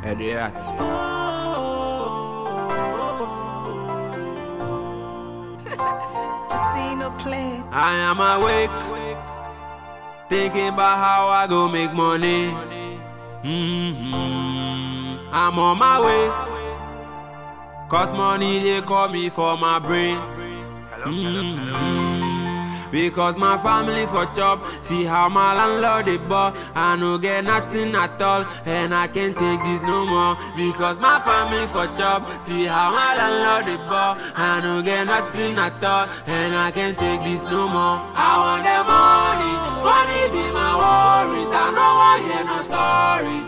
Idiot. Just see no play. I am awake, thinking about how I go make money. I'm on my way, cause money they call me for my brain. Because my family for chop, see how my landlord they bought. I no get nothing at all, and I can't take this no more. Because my family for chop, see how my landlord they bought. I no get nothing at all, and I can't take this no more. I want the money, money be my worries. I no want hear no stories.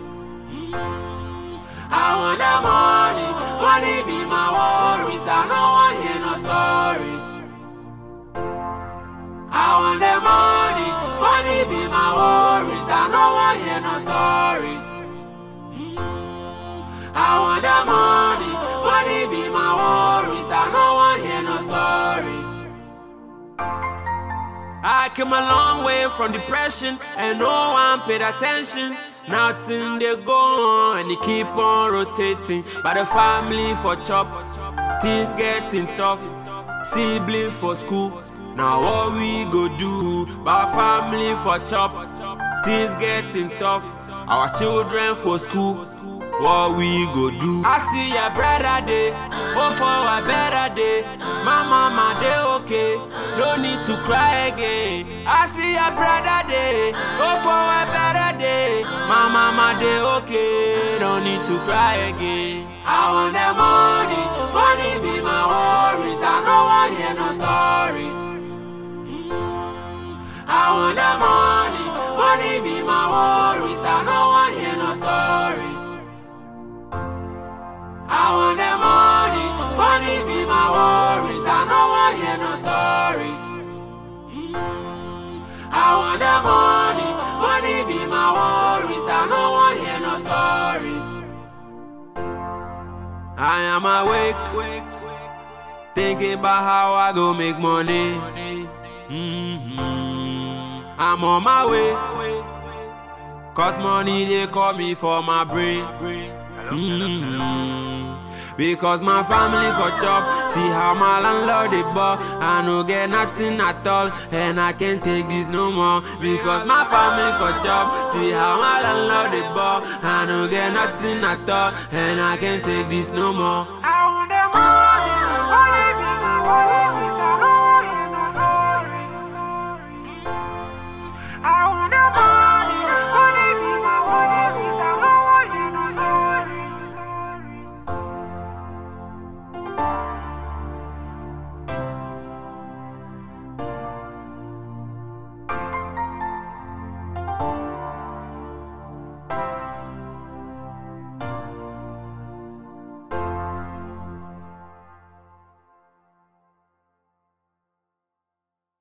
I want the money, money be my worries. I no want hear no stories. I want the money, money be my worries. I no want hear no stories. I want the money, money be my worries. I no want hear no stories. I came a long way from depression and no one paid attention. Nothing they go on and they keep on rotating. But the family for chop, things getting tough. Siblings for school. Now what we go do? Our family for chop, things getting tough. Our children for school, what we go do? I see your brother day, hope for a better day. My mama they okay, no need to cry again. I see your brother day, hope for a better day. My mama they okay, no need to cry again. I want the money, money be my worries. I no want hear no stories. I want the money, money be my worries. I no want hear no stories. I want the money, money be my worries. I no want hear no stories. I want the money, money be my worries. I no want hear no stories. I am awake, thinking about how I go make money. I'm on my way, cause money they call me for my brain. Because my family for chop, see how my landlord they bought. I no get nothing at all, and I can't take this no more. Because my family for chop, see how my landlord they bought. I no get nothing at all, and I can't take this no more.